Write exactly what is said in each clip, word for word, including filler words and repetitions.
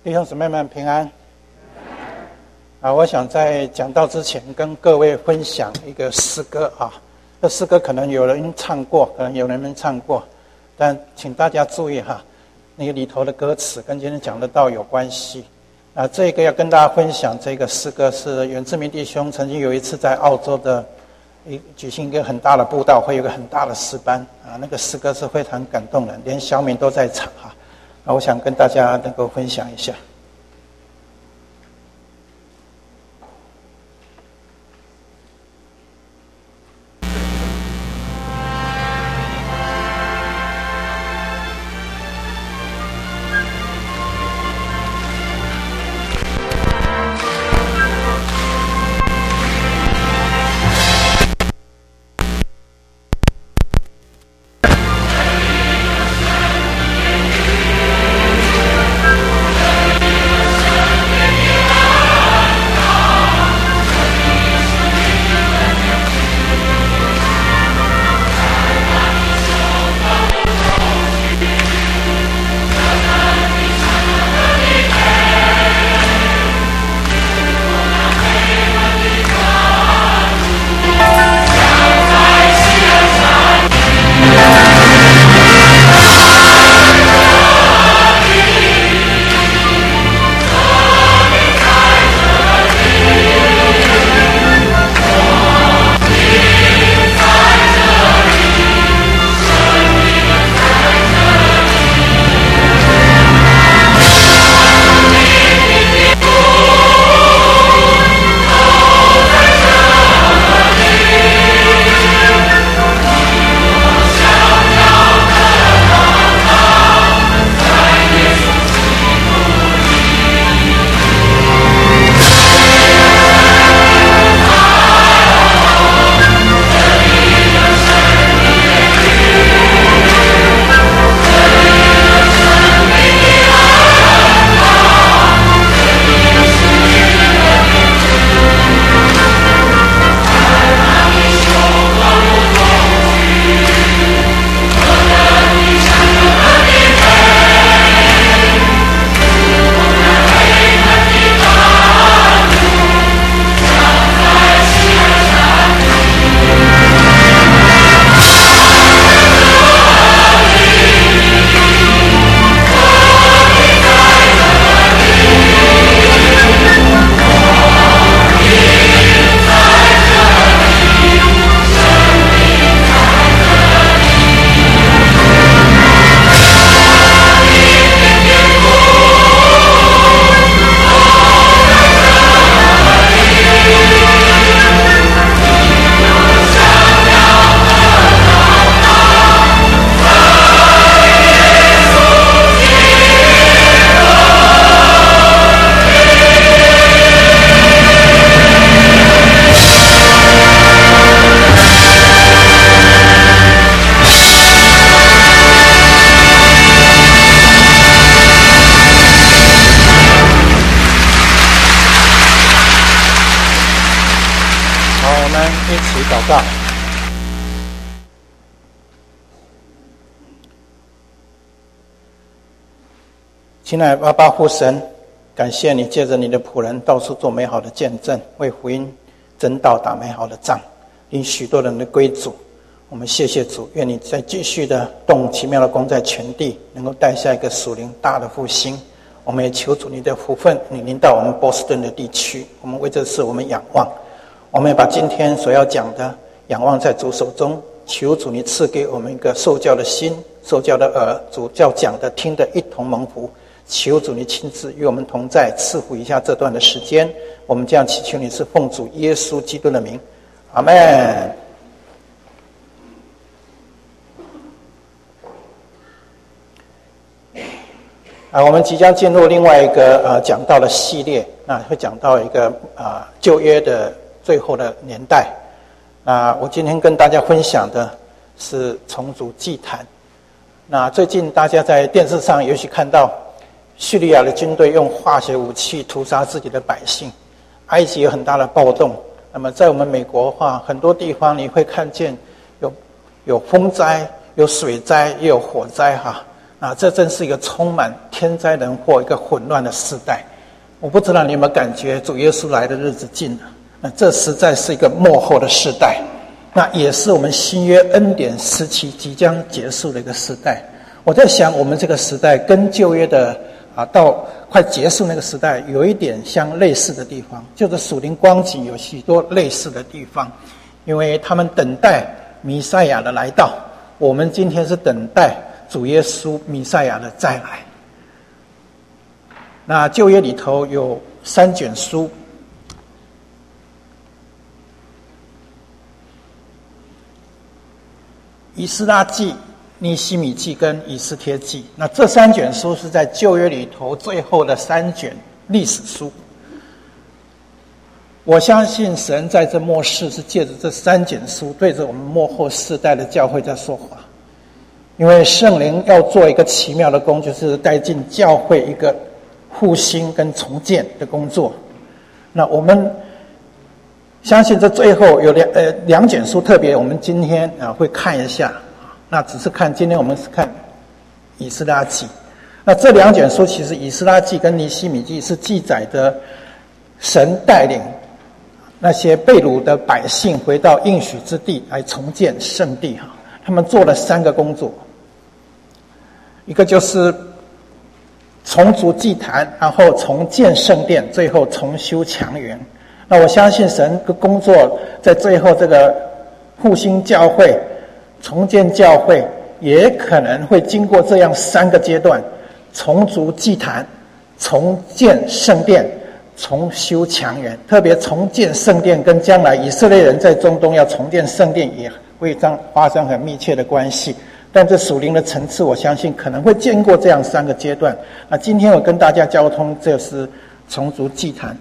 弟兄姊妹们平安。啊，我想在讲道之前跟各位分享一个诗歌啊。这诗歌可能有人唱过，可能有人没唱过，但请大家注意哈，那个里头的歌词跟今天讲的道有关系。啊，这个要跟大家分享这个诗歌是袁志明弟兄曾经有一次在澳洲的一举行一个很大的布道会，有一个很大的诗班啊，那个诗歌是非常感动人，连小敏都在场哈。啊，我想跟大家能够分享一下。亲爱的阿爸父神，感谢你借着你的仆人到处做美好的见证，为福音真道打美好的仗，令许多人的归主。我们谢谢主，愿你再继续的动奇妙的工在全地，能够带下一个属灵大的复兴。我们也求主你的福分，你临到我们波士顿的地区。我们为这事我们仰望，我们也把今天所要讲的仰望在主手中，求主你赐给我们一个受教的心，受教的耳，主教讲的听的一同蒙福。求主你亲自与我们同在，赐福一下这段的时间。我们这样祈求你是奉主耶稣基督的名，阿们。啊，我们即将进入另外一个呃讲道的系列，那会讲到一个啊、呃、旧约的最后的年代。那我今天跟大家分享的是重组祭坛。那最近大家在电视上也许看到叙利亚的军队用化学武器屠杀自己的百姓，埃及有很大的暴动。那么在我们美国的话，很多地方你会看见有有风灾、有水灾，也有火灾哈。 啊，这真是一个充满天灾人祸、一个混乱的时代。我不知道你有没有感觉，主耶稣来的日子近了。那这实在是一个末后的时代，那也是我们新约恩典时期即将结束的一个时代。我在想，我们这个时代跟旧约的啊，到快结束那个时代有一点相类似的地方，就是属灵光景有许多类似的地方，因为他们等待弥赛亚的来到，我们今天是等待主耶稣弥赛亚的再来。那旧约里头有三卷书，以斯拉记、尼希米记跟以斯帖记，那这三卷书是在旧约里头最后的三卷历史书。我相信神在这末世是借着这三卷书对着我们末后世代的教会在说话，因为圣灵要做一个奇妙的工，就是带进教会一个复兴跟重建的工作。那我们相信这最后有两呃两卷书，特别我们今天啊会看一下。那只是看今天我们是看以斯拉记，那这两卷书其实以斯拉记跟尼希米记是记载的神带领那些被掳的百姓回到应许之地来重建圣地哈，他们做了三个工作，一个就是重筑祭坛，然后重建圣殿，最后重修墙垣。那我相信神的工作在最后这个复兴教会、重建教会，也可能会经过这样三个阶段：重筑祭坛、重建圣殿、重修墙垣。特别重建圣殿跟将来以色列人在中东要重建圣殿也会发生很密切的关系。但这属灵的层次，我相信可能会经过这样三个阶段。那今天我跟大家交通，就是重筑祭坛。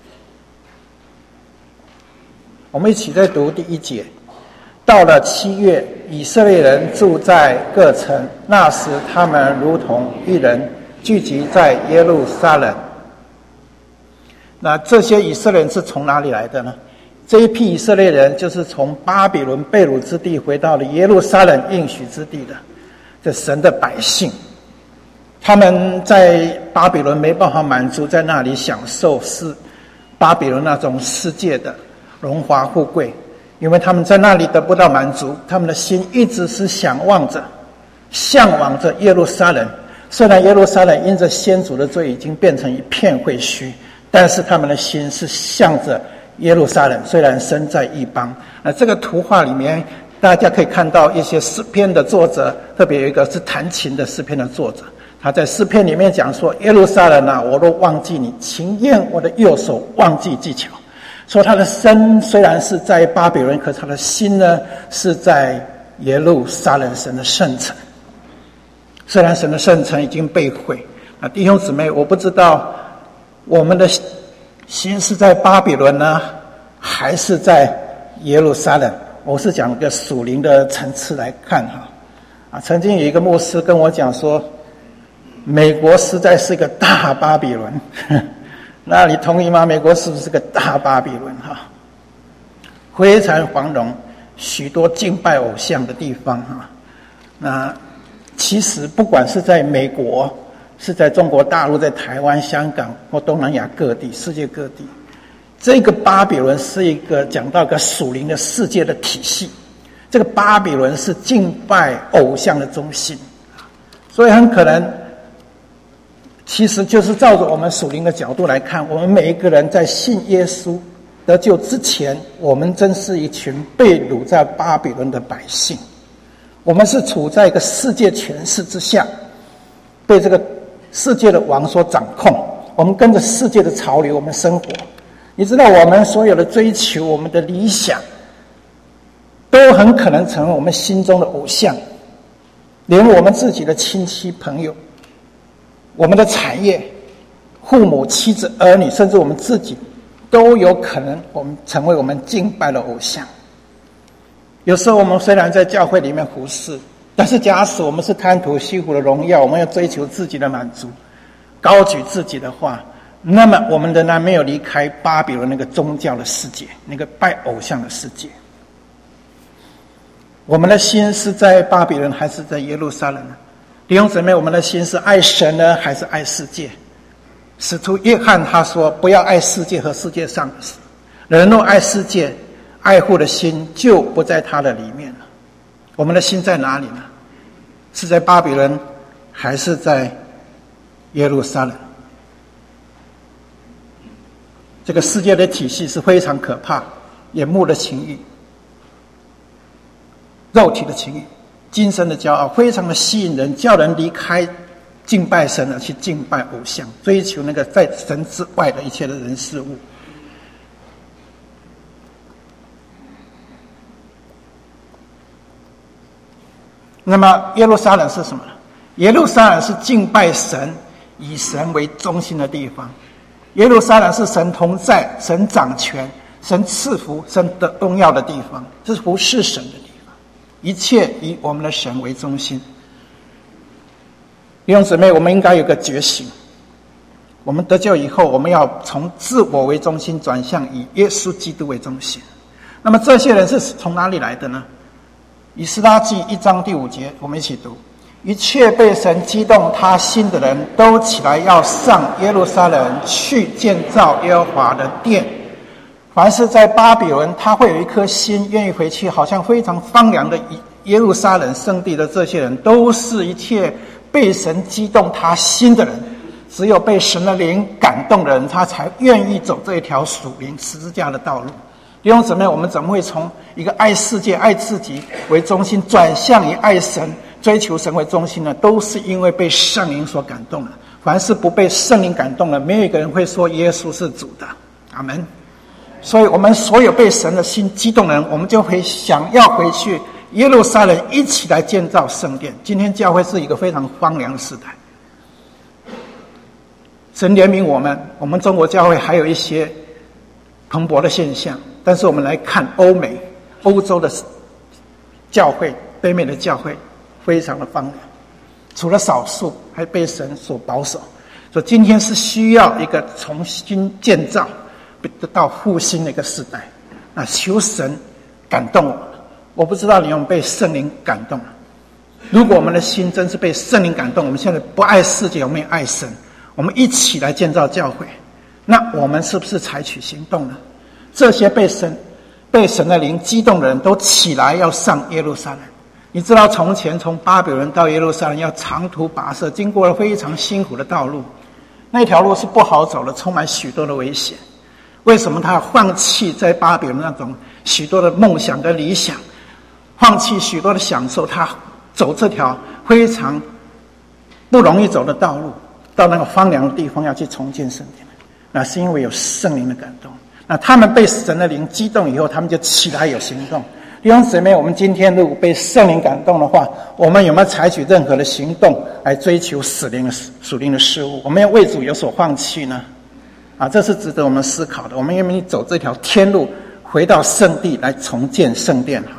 我们一起再读第一节。到了七月，以色列人住在各城，那时他们如同一人，聚集在耶路撒冷。那这些以色列人是从哪里来的呢？这一批以色列人就是从巴比伦被掳之地回到了耶路撒冷应许之地的，这神的百姓。他们在巴比伦没办法满足，在那里享受是巴比伦那种世界的荣华富贵，因为他们在那里得不到满足，他们的心一直是想望着、向往着耶路撒冷。虽然耶路撒冷因着先祖的罪已经变成一片废墟，但是他们的心是向着耶路撒冷，虽然身在异邦。那这个图画里面，大家可以看到一些诗篇的作者，特别有一个是弹琴的诗篇的作者，他在诗篇里面讲说：耶路撒冷啊，我若忘记你，情愿我的右手忘记技巧。说他的身虽然是在巴比伦，可是他的心呢是在耶路撒冷神的圣城。虽然神的圣城已经被毁，啊，弟兄姊妹，我不知道我们的心是在巴比伦呢，还是在耶路撒冷？我是讲一个属灵的层次来看哈。啊，曾经有一个牧师跟我讲说，美国实在是一个大巴比伦。那你同意吗？美国是不是个大巴比伦哈？非常繁荣，许多敬拜偶像的地方哈。那其实不管是在美国，是在中国大陆，在台湾、香港或东南亚各地、世界各地，这个巴比伦是一个讲到一个属灵的世界的体系。这个巴比伦是敬拜偶像的中心，所以很可能。其实就是照着我们属灵的角度来看，我们每一个人在信耶稣得救之前，我们真是一群被掳在巴比伦的百姓。我们是处在一个世界权势之下，被这个世界的王所掌控，我们跟着世界的潮流我们生活。你知道我们所有的追求，我们的理想都很可能成为我们心中的偶像，连我们自己的亲戚朋友，我们的产业、父母、妻子、儿女，甚至我们自己，都有可能我们成为我们敬拜的偶像。有时候我们虽然在教会里面服侍，但是假使我们是贪图虚浮的荣耀，我们要追求自己的满足，高举自己的话，那么我们仍然没有离开巴比伦那个宗教的世界，那个拜偶像的世界。我们的心是在巴比伦还是在耶路撒冷呢？弟弟兄姊妹，我们的心是爱神呢，还是爱世界？使徒约翰他说，不要爱世界和世界上的事，人若爱世界，爱护的心就不在他的里面了。我们的心在哪里呢？是在巴比伦，还是在耶路撒冷？这个世界的体系是非常可怕，眼目的情欲，肉体的情欲，今生的骄傲，非常的吸引人，叫人离开敬拜神而去敬拜偶像，追求那个在神之外的一切的人事物。那么耶路撒冷是什么呢？耶路撒冷是敬拜神、以神为中心的地方。耶路撒冷是神同在、神掌权、神赐福、神的荣耀的地方，这是服侍神的地方，一切以我们的神为中心。弟兄姊妹，我们应该有个觉醒，我们得救以后，我们要从自我为中心转向以耶稣基督为中心。那么这些人是从哪里来的呢？以斯拉记一章第五节，我们一起读：一切被神激动他心的人都起来，要上耶路撒冷去建造耶和华的殿。凡是在巴比伦，他会有一颗心愿意回去，好像非常荒凉的耶路撒冷圣地的这些人，都是一切被神激动他心的人。只有被神的灵感动的人，他才愿意走这一条属灵十字架的道路。弟兄姊妹，我们怎么会从一个爱世界、爱自己为中心，转向以爱神、追求神为中心呢？都是因为被圣灵所感动了。凡是不被圣灵感动了，没有一个人会说耶稣是主的。阿们。所以我们所有被神的心激动的人，我们就会想要回去耶路撒冷，一起来建造圣殿。今天教会是一个非常荒凉的时代，神怜悯我们，我们中国教会还有一些蓬勃的现象，但是我们来看欧美、欧洲的教会，北美的教会非常的荒凉，除了少数还被神所保守。所以今天是需要一个重新建造、得到复兴的一个时代。那求神感动我，我不知道你有没有被圣灵感动。如果我们的心真是被圣灵感动，我们现在不爱世界，我们也爱神，我们一起来建造教会，那我们是不是采取行动呢？这些被神被神的灵激动的人都起来要上耶路撒冷。你知道从前从巴比伦到耶路撒冷要长途跋涉，经过了非常辛苦的道路，那条路是不好走的，充满许多的危险。为什么他放弃在巴比伦那种许多的梦想跟理想，放弃许多的享受，他走这条非常不容易走的道路，到那个荒凉的地方要去重建圣殿？那是因为有圣灵的感动。那他们被神的灵激动以后，他们就起来有行动。弟兄姊妹，我们今天如果被圣灵感动的话，我们有没有采取任何的行动来追求属灵的属灵的事物？我们要为主有所放弃呢？啊，这是值得我们思考的。我们愿不愿意走这条天路，回到圣地来重建圣殿？哈。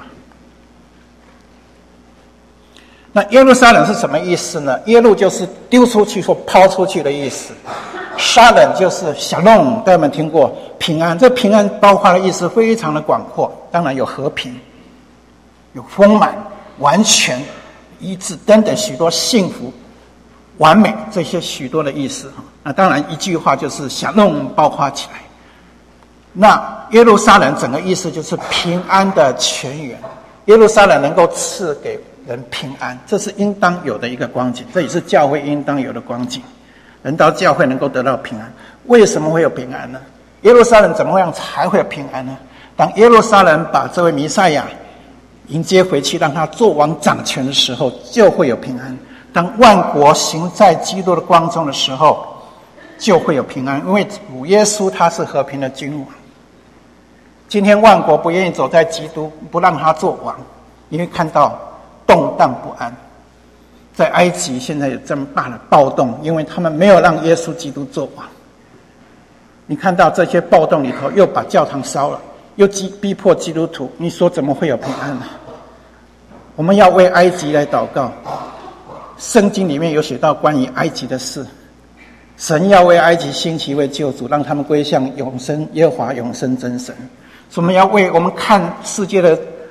那耶路撒冷是什么意思呢？耶路就是丢出去或抛出去的意思，撒冷就是小弄，大家们听过平安。这平安包括的意思非常的广阔，当然有和平、有丰满、完全、一致等等许多幸福、完美这些许多的意思。那当然一句话就是小弄包括起来。那耶路撒冷整个意思就是平安的泉源，耶路撒冷能够赐给人平安，这是应当有的一个光景，这也是教会应当有的光景。人到教会能够得到平安，为什么会有平安呢？耶路撒冷怎么样才会有平安呢？当耶路撒冷把这位弥赛亚迎接回去，让他做王掌权的时候，就会有平安。当万国行在基督的光中的时候，就会有平安，因为主耶稣他是和平的君王。今天万国不愿意走在基督，不让他做王，因为看到动荡不安。在埃及现在有这么大的暴动，因为他们没有让耶稣基督做王。你看到这些暴动里头，又把教堂烧了，又逼迫基督徒，你说怎么会有平安呢？我们要为埃及来祷告。圣经里面有写到关于埃及的事，神要为埃及兴起一位救主，让他们归向永生耶和华永生真神。所以我们要为我们看世界的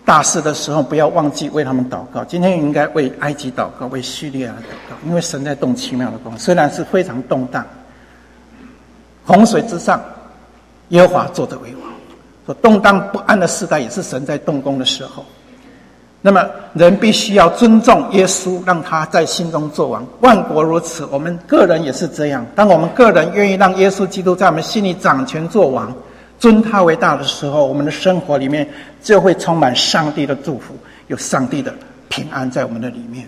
大事的时候，不要忘记为他们祷告。今天应该为埃及祷告，为叙利亚祷告，因为神在动奇妙的工，虽然是非常动荡。洪水之上，耶和华坐着为王。说动荡不安的时代，也是神在动工的时候。那么人必须要尊重耶稣，让他在心中作王。万国如此，我们个人也是这样。当我们个人愿意让耶稣基督在我们心里掌权作王，尊他为大的时候，我们的生活里面就会充满上帝的祝福，有上帝的平安在我们的里面。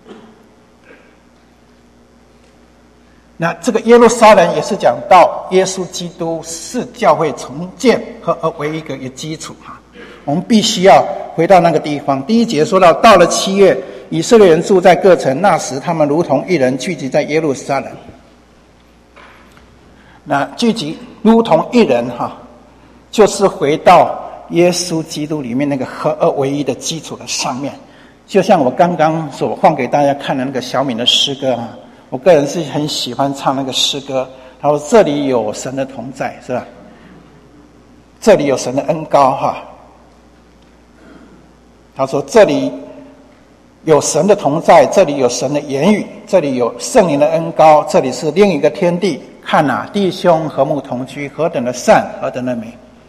那这个耶路撒冷也是讲到耶稣基督是教会重建和为一个一个基础哈，我们必须要回到那个地方。第一节说到，到了七月，以色列人住在各城，那时他们如同一人聚集在耶路撒冷。那聚集如同一人哈，就是回到耶稣基督里面那个合二为一的基础的上面。就像我刚刚所放给大家看的那个小敏的诗歌啊，我个人是很喜欢唱那个诗歌。他说：“这里有神的同在，是吧？这里有神的恩膏，哈。”他说：“这里有神的同在，这里有神的言语，这里有圣灵的恩膏，这里是另一个天地。看啊，弟兄和睦同居，何等的善，何等的美！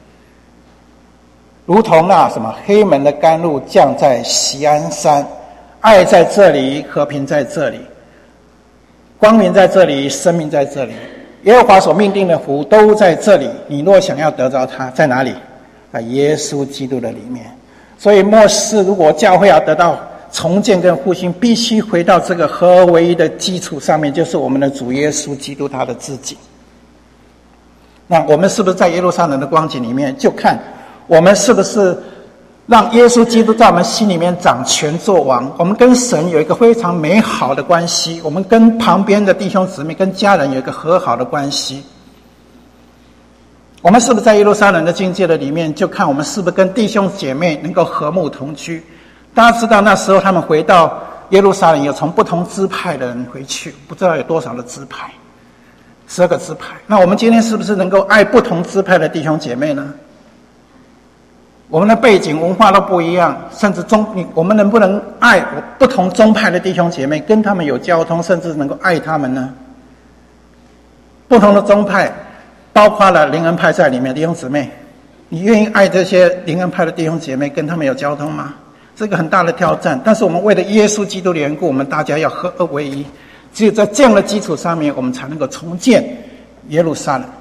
如同那什么黑门的甘露降在锡安山，爱在这里，和平在这里。”光明在这里，生命在这里，耶和华所命定的福都在这里。你若想要得着它，在哪里？在耶稣基督的里面。所以末世如果教会要得到重建跟复兴，必须回到这个合而为一的基础上面，就是我们的主耶稣基督他的自己。那我们是不是在耶路撒冷的光景里面，就看我们是不是让耶稣基督在我们心里面掌权作王。我们跟神有一个非常美好的关系，我们跟旁边的弟兄姊妹跟家人有一个和好的关系。我们是不是在耶路撒冷的境界的里面，就看我们是不是跟弟兄姐妹能够和睦同居。大家知道那时候他们回到耶路撒冷，有从不同支派的人回去，不知道有多少的支派，十二个支派。那我们今天是不是能够爱不同支派的弟兄姐妹呢？我们的背景文化都不一样，甚至宗我们能不能爱不同宗派的弟兄姐妹，跟他们有交通，甚至能够爱他们呢？不同的宗派包括了灵恩派在里面，弟兄姊妹，你愿意爱这些灵恩派的弟兄姐妹，跟他们有交通吗？这个很大的挑战。但是我们为了耶稣基督的缘故，我们大家要合二为一。只有在这样的基础上面，我们才能够重建耶路撒冷。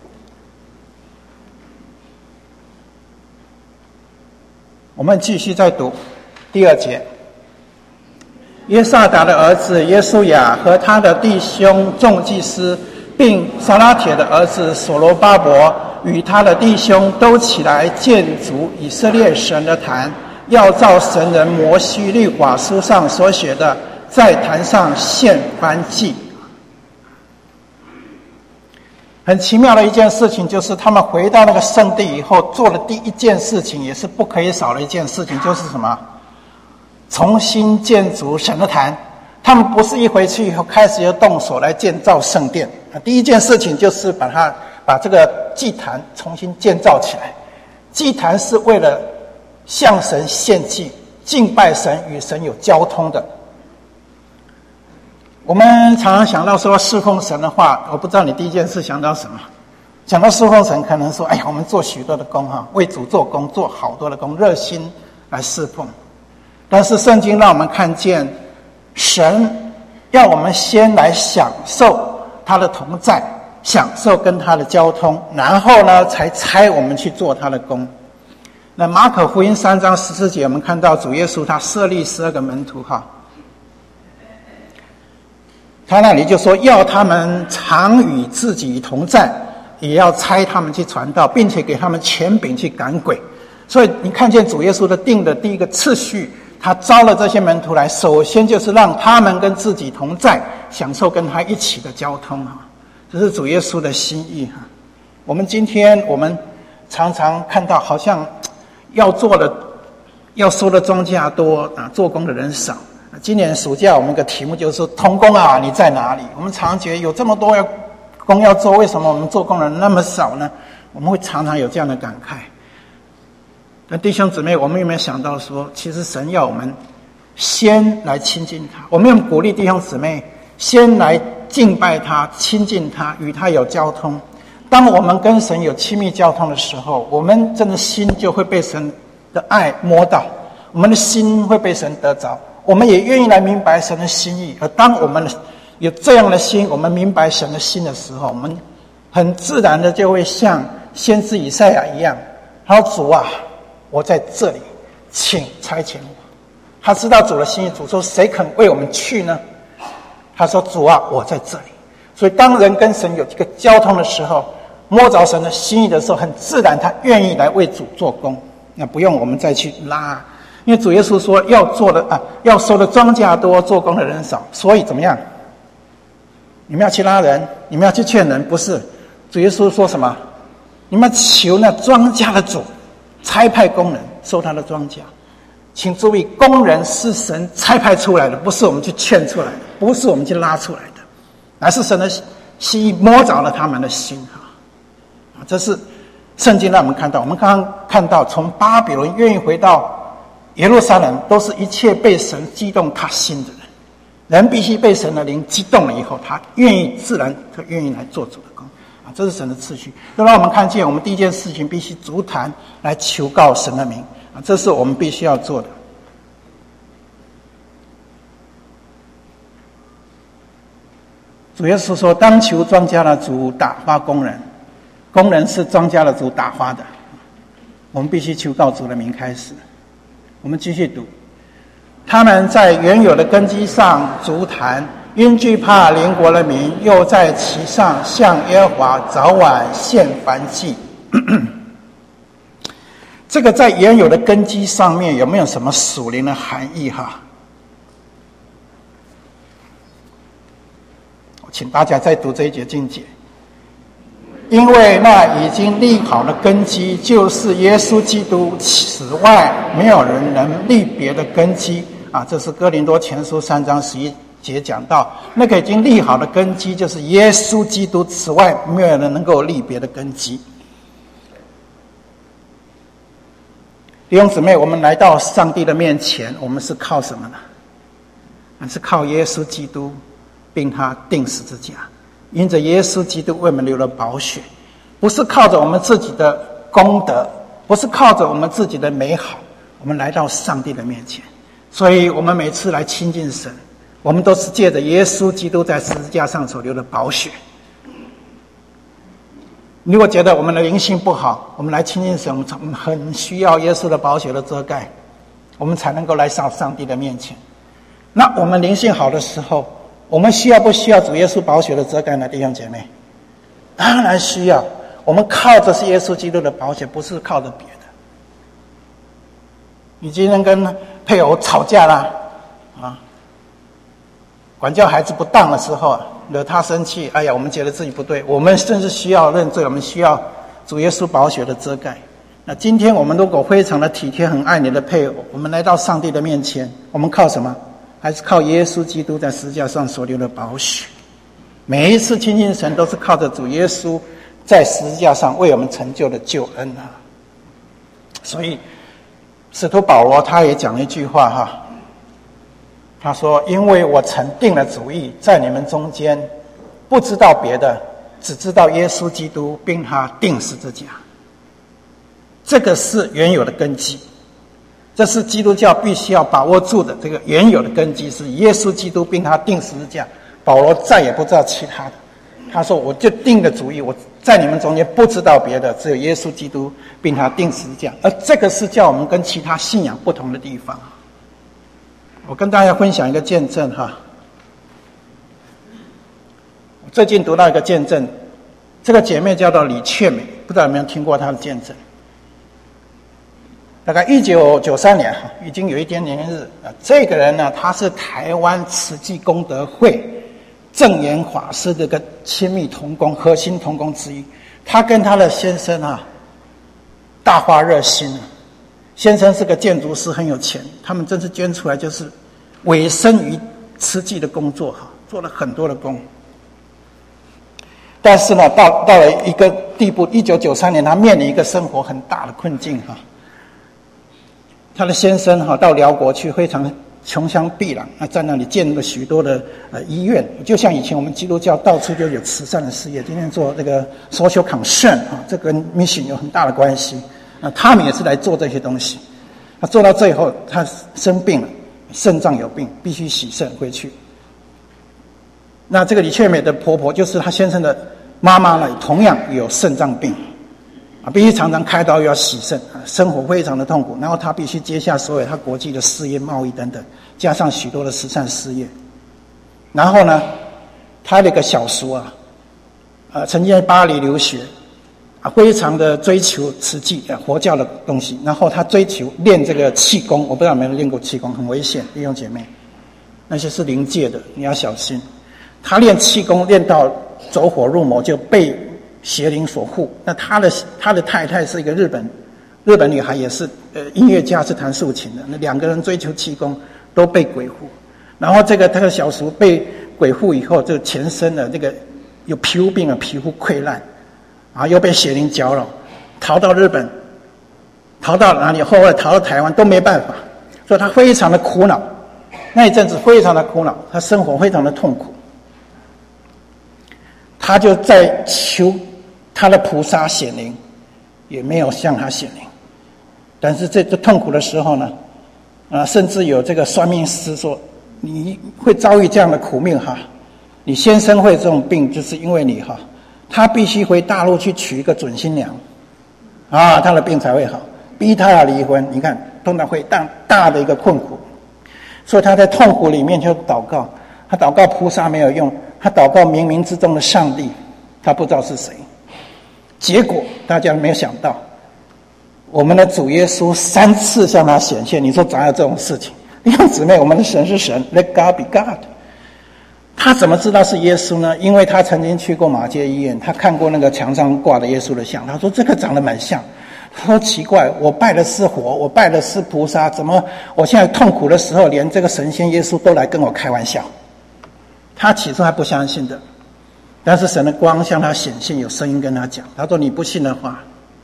我们继续再读第二节。耶萨达的儿子耶稣亚和他的弟兄众祭司，并撒拉铁的儿子所罗巴伯与他的弟兄都起来建筑以色列神的坛，要照神人摩西律法书上所写的，在坛上献燔祭。很奇妙的一件事情，就是他们回到那个圣地以后，做的第一件事情，也是不可以少的一件事情，就是什么？重新建筑神的坛。他们不是一回去以后开始要动手来建造圣殿，第一件事情就是把它把这个祭坛重新建造起来。祭坛是为了向神献祭、敬拜神、与神有交通的。我们常常想到说侍奉神的话，我不知道你第一件事想到什么。想到侍奉神，可能说：“哎呀，我们做许多的工哈，为主做工，做好多的工，热心来侍奉。”但是圣经让我们看见，神要我们先来享受他的同在，享受跟他的交通，然后呢，才差我们去做他的工。那马可福音三章十四节，我们看到主耶稣他设立十二个门徒哈。他那里就说要他们常与自己同在，也要差他们去传道，并且给他们权柄去赶鬼。所以你看见主耶稣的定的第一个次序，他招了这些门徒来，首先就是让他们跟自己同在，享受跟他一起的交通哈，这是主耶稣的心意哈。我们今天我们常常看到，好像要做的要收的庄稼多啊，做工的人少。今年暑假我们的题目就是说，同工啊，你在哪里？我们常常觉得有这么多要工要做，为什么我们做工人那么少呢？我们会常常有这样的感慨。 那弟兄姊妹，我们有没有想到说，其实神要我们先来亲近他？我们要鼓励弟兄姊妹先来敬拜他、亲近他，与他有交通。当我们跟神有亲密交通的时候，我们真的心就会被神的爱摸到，我们的心会被神得着，我们也愿意来明白神的心意。而当我们有这样的心，我们明白神的心的时候，我们很自然的就会像先知以赛亚一样，他说：“主啊，我在这里，请差遣我。”他知道主的心意，主说：“谁肯为我们去呢？”他说：“主啊，我在这里。”所以当人跟神有这个交通的时候，摸着神的心意的时候，很自然他愿意来为主做工，那不用我们再去拉。因为主耶稣说要做的啊，要收的庄稼多，做工的人少，所以怎么样？你们要去拉人，你们要去劝人，不是？主耶稣说什么？你们求那庄稼的主差派工人收他的庄稼。请注意，工人是神差派出来的，不是我们去劝出来的，不是我们去拉出来的，而是神的心意摸着了他们的心哈。这是圣经让我们看到，我们刚刚看到，从巴比伦愿意回到耶路撒冷，都是一切被神激动他心的人。人必须被神的灵激动了以后，他愿意自然他愿意来做主的工啊，这是神的次序。就让我们看见，我们第一件事情必须足坛来求告神的名啊，这是我们必须要做的。主耶稣说：“当求庄稼的主打发工人。”工人是庄稼的主打发的，我们必须求告主的名开始。我们继续读，他们在原有的根基上足坛，因惧怕邻国的民，又在其上向耶和华早晚献燔祭。这个在原有的根基上面有没有什么属灵的含义哈？请大家再读这一节经节。因为那已经立好的根基就是耶稣基督，此外没有人能立别的根基啊！这是哥林多前书三章十一节讲到，那个已经立好的根基就是耶稣基督，此外没有人能够立别的根基。弟兄姊妹，我们来到上帝的面前，我们是靠什么呢？是靠耶稣基督，并他钉十字架。因着耶稣基督为我们流了宝血，不是靠着我们自己的功德，不是靠着我们自己的美好，我们来到上帝的面前。所以我们每次来亲近神，我们都是借着耶稣基督在十字架上所流的宝血。如果觉得我们的灵性不好，我们来亲近神，我们很需要耶稣的宝血的遮盖，我们才能够来到上帝的面前。那我们灵性好的时候，我们需要不需要主耶稣宝血的遮盖呢？弟兄姐妹，当然需要。我们靠的是耶稣基督的宝血，不是靠着别的。你今天跟配偶吵架啦，啊，管教孩子不当的时候，惹他生气，哎呀，我们觉得自己不对，我们甚至需要认罪，我们需要主耶稣宝血的遮盖。那今天我们如果非常的体贴，很爱你的配偶，我们来到上帝的面前，我们靠什么？还是靠耶稣基督在十字架上所流的宝血。每一次亲近神都是靠着主耶稣在十字架上为我们成就的救恩啊。所以使徒保罗他也讲了一句话哈，他说：因为我曾定了主意，在你们中间不知道别的，只知道耶稣基督并他钉十字架。这个是原有的根基，这是基督教必须要把握住的，这个原有的根基是耶稣基督并他钉十字架。保罗再也不知道其他的，他说我就定了主意，我在你们中间不知道别的，只有耶稣基督并他钉十字架。而这个是叫我们跟其他信仰不同的地方。我跟大家分享一个见证哈，我最近读到一个见证，这个姐妹叫做李雀美，不知道有没有听过她的见证。大概一九九三年，已经有一点年日。这个人呢，他是台湾慈济功德会正言法师的个亲密同工、核心同工之一。他跟他的先生啊，大发热心啊。先生是个建筑师，很有钱，他们真是捐出来就是委身于慈济的工作哈，做了很多的工。但是呢，到到了一个地步，一九九三年，他面临一个生活很大的困境哈。 他的先生哈到辽国去，非常穷乡僻壤，啊，在那里建了许多的呃医院，就像以前我们基督教到处就有慈善的事业。今天做这个 social concern 啊，这跟 mission 有很大的关系。啊，他们也是来做这些东西。他做到最后，他生病了，肾脏有病，必须洗肾回去。那这个李雀美的婆婆，就是她先生的妈妈呢，同样有肾脏病。啊，必须常常开刀又要洗肾，生活非常的痛苦。然后他必须接下所有他国际的事业、贸易等等，加上许多的慈善事业。然后呢，他的一个小叔啊，呃，曾经在巴黎留学，啊，非常的追求慈济啊佛教的东西。然后他追求练这个气功，我不知道有没有练过气功，很危险，弟兄姐妹，那些是灵界的，你要小心。他练气功练到走火入魔，就被邪灵所护。那他的他的太太是一个日本日本女孩，也是呃音乐家，是弹竖琴的。那两个人追求气功，都被鬼附。然后这个他的小叔被鬼附以后，就全身的这个有皮肤病啊，皮肤溃烂，啊，又被邪灵搅扰，逃到日本，逃到哪里？后来逃到台湾都没办法，所以他非常的苦恼。那一阵子非常的苦恼，他生活非常的痛苦。他就在求他的菩萨显灵，也没有向他显灵。但是这这痛苦的时候呢，啊，甚至有这个算命师说，你会遭遇这样的苦命哈，你先生会这种病，就是因为你哈，他必须回大陆去娶一个准新娘，啊，他的病才会好，逼他要离婚。你看，通常会大大的一个困苦，所以他在痛苦里面就祷告，他祷告菩萨没有用。他祷告冥冥之中的上帝，他不知道是谁。结果大家没有想到，我们的主耶稣三次向他显现。你说咋有这种事情？弟兄姊妹，我们的神是神 ，Let God be God。他怎么知道是耶稣呢？因为他曾经去过马偕医院，他看过那个墙上挂的耶稣的像。他说这个长得蛮像。他说奇怪，我拜的是佛，我拜的是菩萨，怎么我现在痛苦的时候，连这个神仙耶稣都来跟我开玩笑？他起初还不相信的，但是神的光向他显现，有声音跟他讲，他说你不信的话，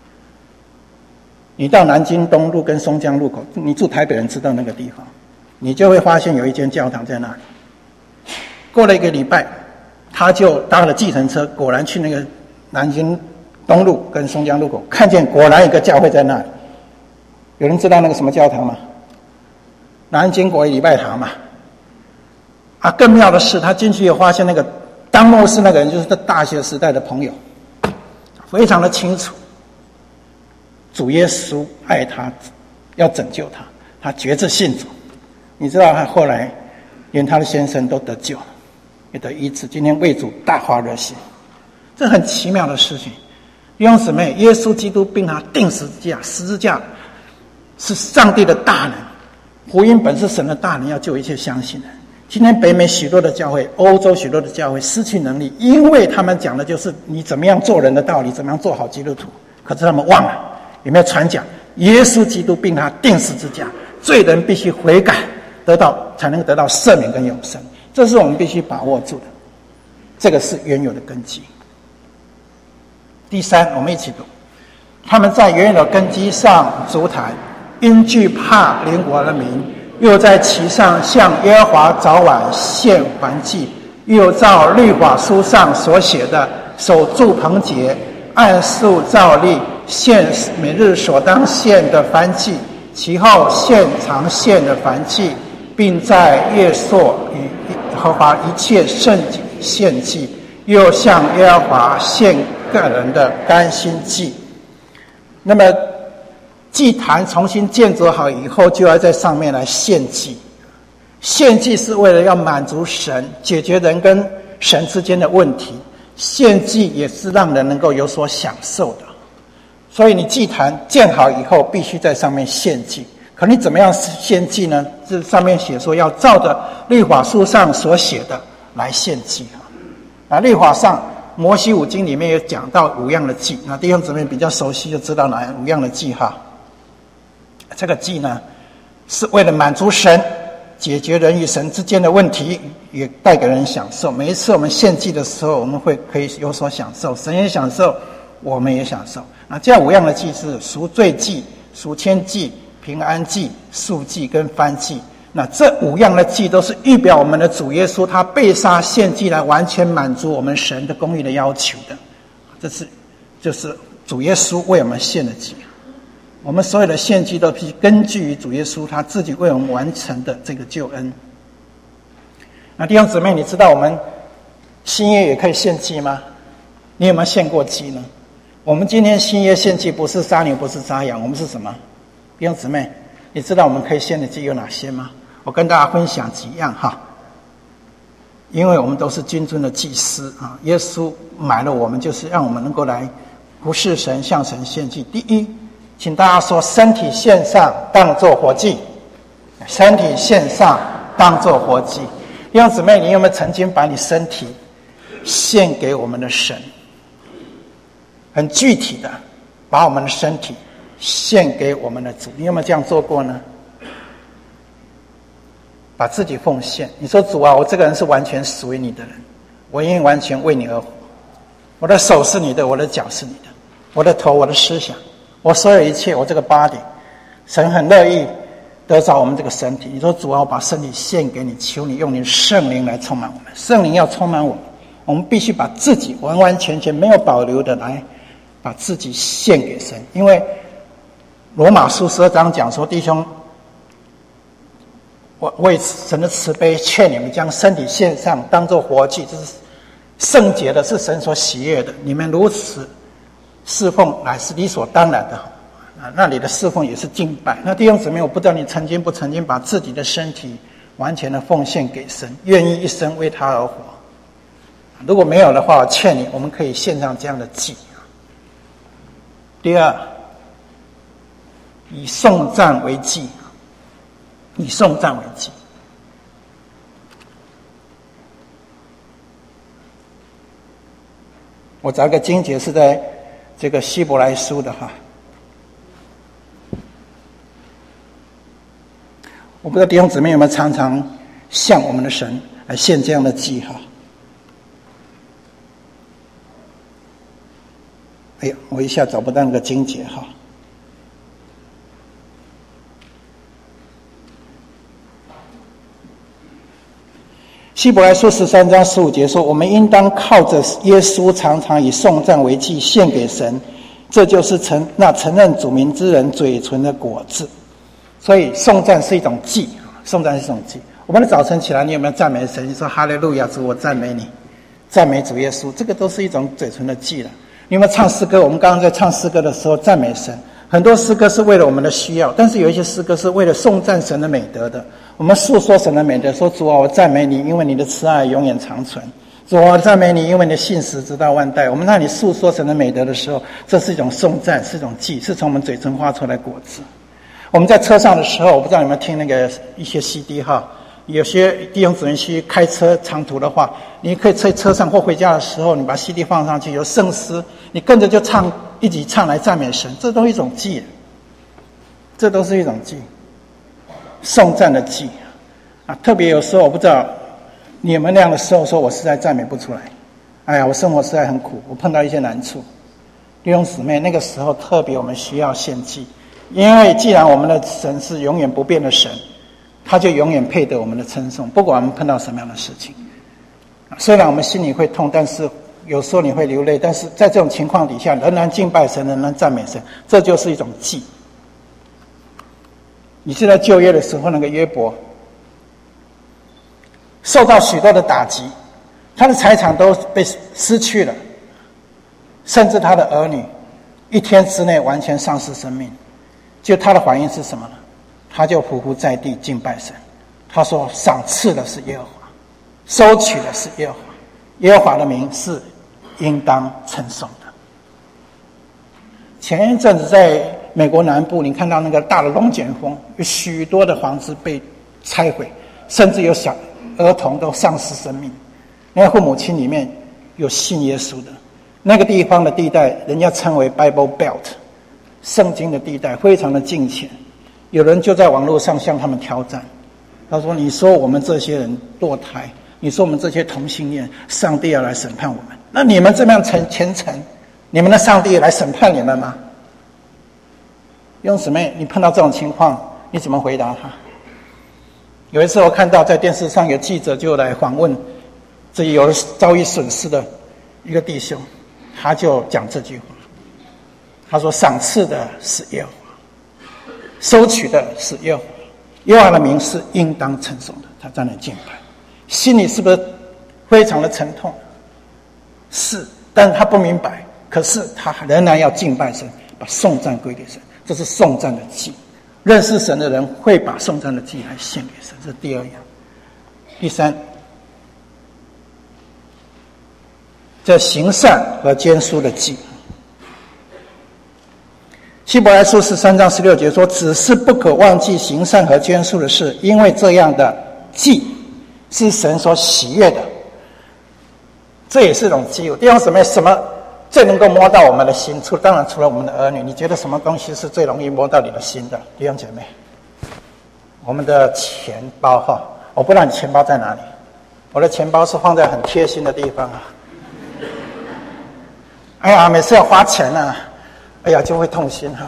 你到南京东路跟松江路口，你住台北人知道那个地方，你就会发现有一间教堂在那里。过了一个礼拜，他就搭了计程车，果然去那个南京东路跟松江路口，看见果然一个教会在那里。有人知道那个什么教堂吗？南京国礼拜堂嘛。啊，更妙的是，他进去又发现那个当牧师那个人就是他大学时代的朋友，非常的清楚，主耶稣爱他，要拯救他，他决志信主。你知道他后来连他的先生都得救，也得医治，今天为主大发热心，这很奇妙的事情。弟兄姊妹，耶稣基督并他钉十字架，十字架是上帝的大能，福音本是神的大能，要救一切相信的。今天北美许多的教会，欧洲许多的教会失去能力，因为他们讲的就是你怎么样做人的道理，怎么样做好基督徒，可是他们忘了有没有传讲耶稣基督并他钉十字架，罪人必须悔改，得到才能得到赦免跟永生，这是我们必须把握住的，这个是原有的根基。第三，我们一起读，他们在原有的根基上筑台，因惧怕邻国的民，又在其上向耶和华早晚献燔祭，又照律法书上所写的守住棚节，按数照例献每日所当献的燔祭，其后献常献的燔祭，并在月朔与耶和华一切圣祭献祭，又向耶和华献个人的甘心祭。那么祭坛重新建筑好以后，就要在上面来献祭。献祭是为了要满足神，解决人跟神之间的问题。献祭也是让人能够有所享受的。所以你祭坛建好以后，必须在上面献祭。可你怎么样献祭呢？这上面写说要照着律法书上所写的来献祭。啊，律法上摩西五经里面有讲到五样的祭，那弟兄姊妹比较熟悉就知道哪五样的祭哈。这个祭呢，是为了满足神，解决人与神之间的问题，也带给人享受。每一次我们献祭的时候，我们会可以有所享受，神也享受，我们也享受。那这样五样的祭是赎罪祭、赎愆祭、 平安祭、赎祭跟燔祭。那这五样的祭都是预表我们的主耶稣，他被杀献祭来完全满足我们神的公义的要求的。这是就是主耶稣为我们献的祭。我们所有的献祭都是根据于主耶稣他自己为我们完成的这个救恩。那弟兄姊妹，你知道我们新约也可以献祭吗？你有没有献过祭呢？我们今天新约献祭不是杀牛，不是杀羊，我们是什么？弟兄姊妹，你知道我们可以献的祭有哪些吗？我跟大家分享几样哈。因为我们都是君尊的祭司啊，耶稣买了我们，就是让我们能够来服侍神，向神献祭。第一，请大家说，身体献上当作活祭，身体献上当作活祭。弟兄姊妹，你有没有曾经把你身体献给我们的神？很具体的把我们的身体献给我们的主，你有没有这样做过呢？把自己奉献。你说主啊，我这个人是完全属于你的人，我愿意完全为你而活，我的手是你的，我的脚是你的，我的头，我的思想，我所有一切，我这个 body， 神很乐意得着我们这个身体。你说主啊，我把身体献给你，求你用你的圣灵来充满我们。圣灵要充满我们，我们必须把自己完完全全没有保留的来把自己献给神。因为罗马书十二章讲说，弟兄，我为神的慈悲劝你们将身体献上当作活祭，这是圣洁的，是神所喜悦的，你们如此侍奉乃是理所当然的。啊，那你的侍奉也是敬拜。那弟兄姊妹，我不知道你曾经不曾经把自己的身体完全的奉献给神，愿意一生为他而活。如果没有的话，我劝你，我们可以献上这样的祭。第二，以颂赞为祭，以颂赞为祭。我找一个经节是在这个希伯来书的哈，我不知道弟兄姊妹有没有常常向我们的神来献这样的祭哈。哎呀，我一下找不到那个经节哈。希伯来书十三章十五节说，我们应当靠着耶稣常常以颂赞为祭献给神，这就是承那承认主名之人嘴唇的果子。所以颂赞是一种祭，颂赞是一种祭。我们的早晨起来，你有没有赞美神？你说哈利路亚，主，我赞美你，赞美主耶稣，这个都是一种嘴唇的祭了。你有没有唱诗歌？我们刚刚在唱诗歌的时候赞美神，很多诗歌是为了我们的需要，但是有一些诗歌是为了颂赞神的美德的。我们诉说神的美德，说主啊，我赞美你，因为你的慈爱永远长存。主啊，我赞美你，因为你的信实直到万代。我们让你诉说神的美德的时候，这是一种颂赞，是一种祭，是从我们嘴唇发出来果子。我们在车上的时候，我不知道你们听那个一些 C D 哈，有些弟兄姊妹去开车长途的话，你可以在车上或回家的时候，你把 C D 放上去，有圣诗，你跟着就唱，一起唱来赞美神，这都是一种祭，这都是一种祭，颂赞的祭啊。特别有时候我不知道你们那样的时候，说我实在赞美不出来，哎呀，我生活实在很苦，我碰到一些难处。弟兄姊妹，那个时候特别我们需要献祭，因为既然我们的神是永远不变的神，他就永远配得我们的称颂，不管我们碰到什么样的事情。虽然我们心里会痛，但是有时候你会流泪，但是在这种情况底下，仍然敬拜神，仍然赞美神，这就是一种祭。你是在旧约的时候，那个约伯受到许多的打击，他的财产都被失去了，甚至他的儿女一天之内完全丧失生命。就他的反应是什么呢？他就匍匐在地敬拜神。他说，赏赐的是耶和华，收取的是耶和华，耶和华的名是应当称颂的。前一阵子在美国南部，你看到那个大的龙卷风，有许多的房子被拆毁，甚至有小儿童都丧失生命。那个父母亲里面有信耶稣的，那个地方的地带人家称为 Bible Belt， 圣经的地带，非常的敬虔。有人就在网络上向他们挑战，他说，你说我们这些人堕胎，你说我们这些同性恋，上帝要来审判我们，那你们这么样虔诚，你们的上帝来审判你们吗？ 弟兄姊妹，你碰到这种情况，你怎么回答他？有一次我看到在电视上有记者就来访问这有遭遇损失的一个弟兄，他就讲这句话，他说：赏赐的是耶和华，收取的是耶和华，耶和华的名是应当称颂的。他在那敬拜，心里是不是非常的沉痛？是，但是他不明白，可是他仍然要敬拜神，把颂赞归给神，这是颂赞的祭。认识神的人会把颂赞的祭来献给神，这是第二样。第三，这行善和捐书的祭。希伯来书十三章十六节说：只是不可忘记行善和捐书的事，因为这样的祭是神所喜悦的。这也是一种祭物。弟兄姊妹，什么最能够摸到我们的心？除当然除了我们的儿女，你觉得什么东西是最容易摸到你的心的？弟兄姐妹，我们的钱包哈，我不知道你钱包在哪里。我的钱包是放在很贴心的地方啊。哎呀，每次要花钱啊，哎呀就会痛心哈。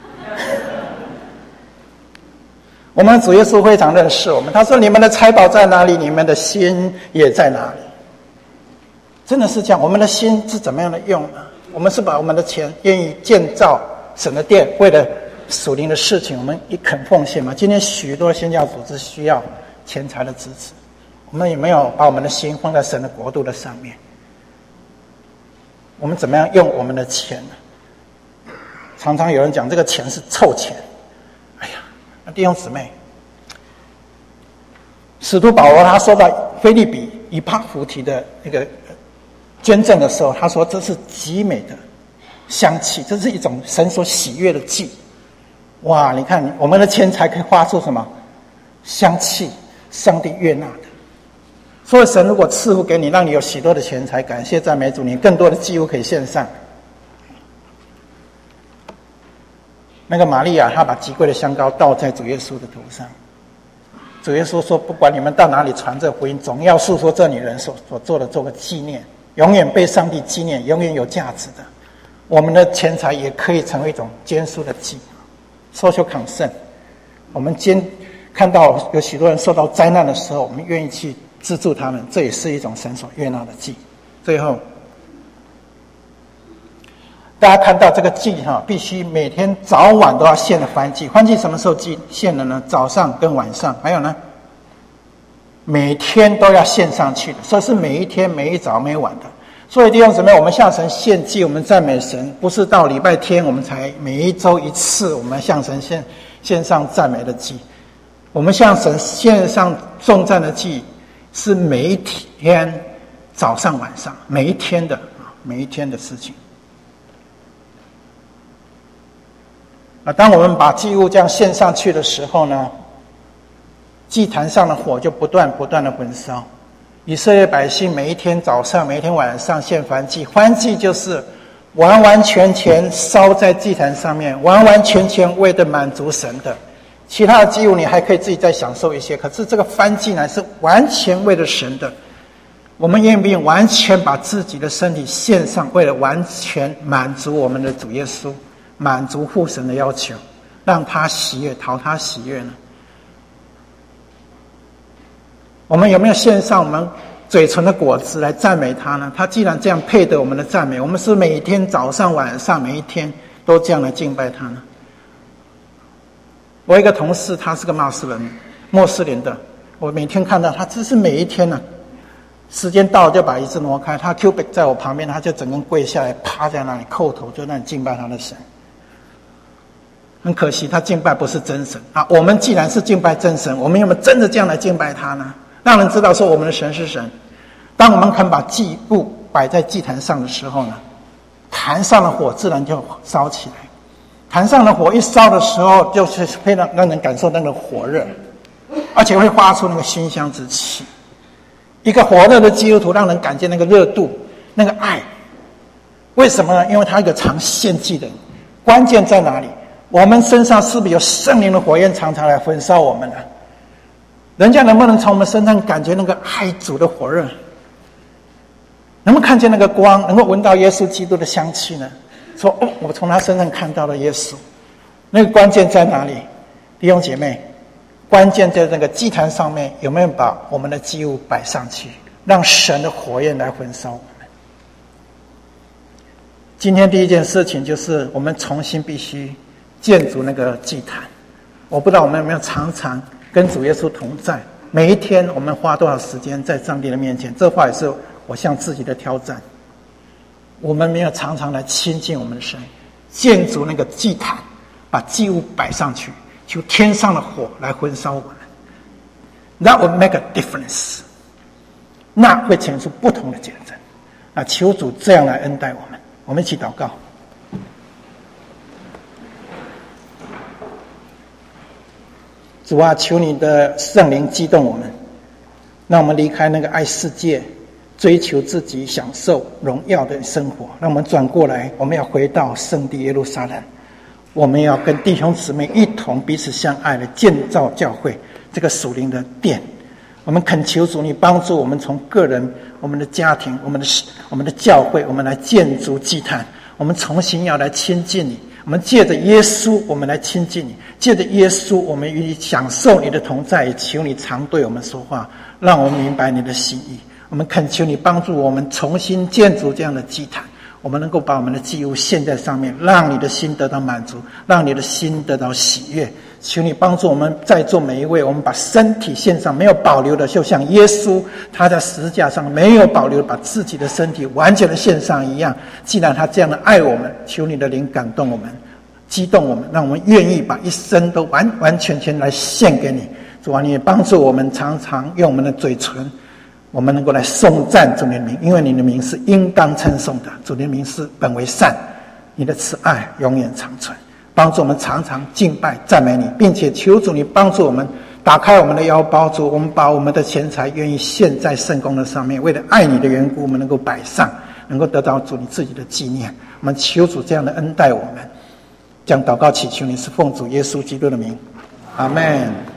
我们主耶稣非常认识我们，他说：你们的财宝在哪里，你们的心也在哪里。真的是这样，我们的心是怎么样的用呢？我们是把我们的钱愿意建造神的殿，为了属灵的事情，我们一肯奉献吗？今天许多宣教组织需要钱财的支持，我们有没有把我们的心放在神的国度的上面？我们怎么样用我们的钱呢？常常有人讲这个钱是臭钱，哎呀，那弟兄姊妹，使徒保罗他说到腓立比以巴弗提的那个捐赠的时候，他说这是极美的香气，这是一种神所喜悦的祭。哇，你看我们的钱财可以发出什么香气，上帝悦纳的。所以神如果赐福给你，让你有许多的钱财，感谢赞美主，你更多的祭物可以献上。那个玛利亚她把极贵的香膏倒在主耶稣的头上，主耶稣说：不管你们到哪里传这福音，总要诉说这女人所所做的，做个纪念，永远被上帝纪念，永远有价值的。我们的钱财也可以成为一种捐书的祭 social concern。 我们今看到有许多人受到灾难的时候，我们愿意去资助他们，这也是一种神所悦纳的祭。最后大家看到这个祭哈，必须每天早晚都要献的燔祭。燔祭什么时候祭献的呢？早上跟晚上。还有呢，每天都要献上去的，所以是每一天每一早每晚的。所以弟兄姊妹，我们向神献祭，我们赞美神，不是到礼拜天我们才每一周一次我们向神献献上赞美的祭，我们向神献上颂赞的祭是每一天早上晚上，每一天的每一天的事情。那当我们把祭物这样献上去的时候呢，祭坛上的火就不断不断的焚烧。以色列百姓每一天早上每一天晚上献燔祭，燔祭就是完完全全烧在祭坛上面，完完全全为了满足神的。其他的祭物你还可以自己再享受一些，可是这个燔祭呢是完全为了神的。我们愿不愿意完全把自己的身体献上，为了完全满足我们的主耶稣，满足父神的要求，让他喜悦，讨他喜悦呢？我们有没有献上我们嘴唇的果子来赞美他呢？他既然这样配得我们的赞美，我们是每天早上晚上每一天都这样来敬拜他呢？我一个同事，他是个穆斯林穆斯林的，我每天看到他，这是每一天呢、啊，时间到了就把椅子挪开，他 cubic 在我旁边，他就整个跪下来，趴在那里叩头，就那里敬拜他的神。很可惜他敬拜不是真神啊！我们既然是敬拜真神，我们有没有真的这样来敬拜他呢？让人知道说我们的神是神。当我们肯把祭物摆在祭坛上的时候呢，坛上的火自然就烧起来。坛上的火一烧的时候，就是非常让人感受那个火热，而且会发出那个馨香之气。一个火热的基督徒让人感觉那个热度，那个爱。为什么呢？因为他一个常献祭的人。关键在哪里？我们身上是不是有圣灵的火焰常常来焚烧我们呢？人家能不能从我们身上感觉那个爱主的火热？能不能看见那个光？能够闻到耶稣基督的香气呢？说哦，我从他身上看到了耶稣。 那个关键在哪里？弟兄姐妹，关键在那个祭坛上面有没有把我们的祭物摆上去，让神的火焰来焚烧我们。今天第一件事情就是我们重新必须建筑那个祭坛。我不知道我们有没有常常跟主耶稣同在，每一天我们花多少时间在上帝的面前，这话也是我向自己的挑战。我们没有常常来亲近我们的神，建筑那个祭坛，把祭物摆上去，求天上的火来焚烧我们。That would make a difference， 那会显出不同的见证。那求主这样来恩待我们。我们一起祷告。主啊，求你的圣灵激动我们，让我们离开那个爱世界、追求自己享受荣耀的生活，让我们转过来，我们要回到圣地耶路撒冷，我们要跟弟兄姊妹一同彼此相爱的建造教会这个属灵的殿。我们恳求主你帮助我们，从个人、我们的家庭、我们的我们的教会，我们来建筑祭坛，我们重新要来亲近你。我们借着耶稣，我们来亲近你；借着耶稣，我们与你享受你的同在，也求你常对我们说话，让我们明白你的心意。我们恳求你帮助我们重新建筑这样的祭坛，我们能够把我们的祭物献在上面，让你的心得到满足，让你的心得到喜悦。求你帮助我们在座每一位，我们把身体献上，没有保留的，就像耶稣他在十字架上没有保留把自己的身体完全的献上一样。既然他这样的爱我们，求你的灵感动我们，激动我们，让我们愿意把一生都完完全全来献给你。主啊，你也帮助我们常常用我们的嘴唇，我们能够来颂赞主你的名，因为你的名是应当称颂的，主你的名是本为善，你的慈爱永远长存。帮助我们常常敬拜赞美你，并且求主你帮助我们打开我们的腰包，主我们把我们的钱财愿意献在圣工的上面，为了爱你的缘故，我们能够摆上，能够得到主你自己的纪念。我们求主这样的恩待我们，将祷告祈求你是奉主耶稣基督的名，阿们。